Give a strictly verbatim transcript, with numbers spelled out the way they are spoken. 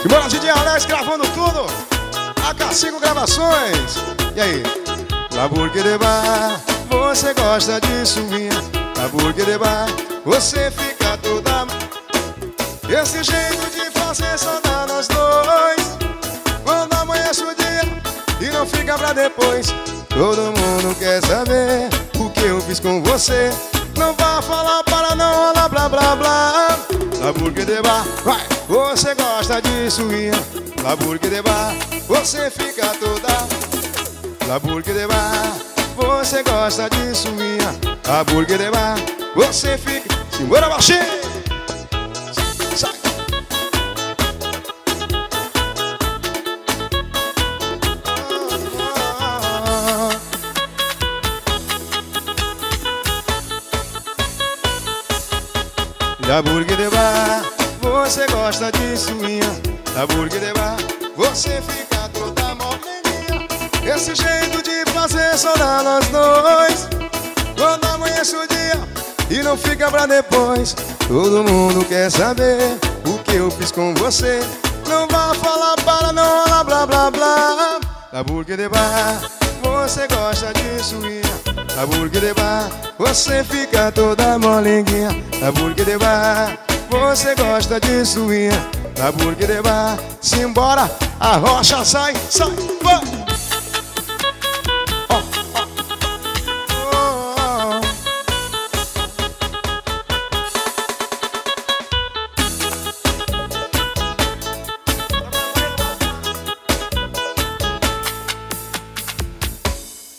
Simbora, D J Alex gravando tudo. A K cinco Gravações. E aí? Laburgue de bar, você gosta de swing. Laburgue de bar, você fica toda... Esse jeito de fazer só dá nós dois. Quando amanhece o dia e não fica pra depois. Todo mundo quer saber o que eu fiz com você. Não vá falar para não rolar blá blá blá. Laburgue de bar, vai, você gosta de swing. Laburgue de bar, você fica toda... Laburgue de bar, você gosta de swing. Laburgue de bar, você fica... Simbora, baixinho! Sai! Laburgue de bar, você gosta de swing. Laburgue de bar, você fica toda moreninha. Esse jeito de fazer só dá nós dois. Quando amanhece o dia e não fica pra depois. Todo mundo quer saber o que eu fiz com você. Não vá falar para não rolar blá blá blá. Laburgue de bar, você gosta de swing. Laburgue de bar, você fica toda molenguinha. Laburgue de bar, você gosta de swing. Laburgue de bar, simbora, a rocha sai, sai, vai.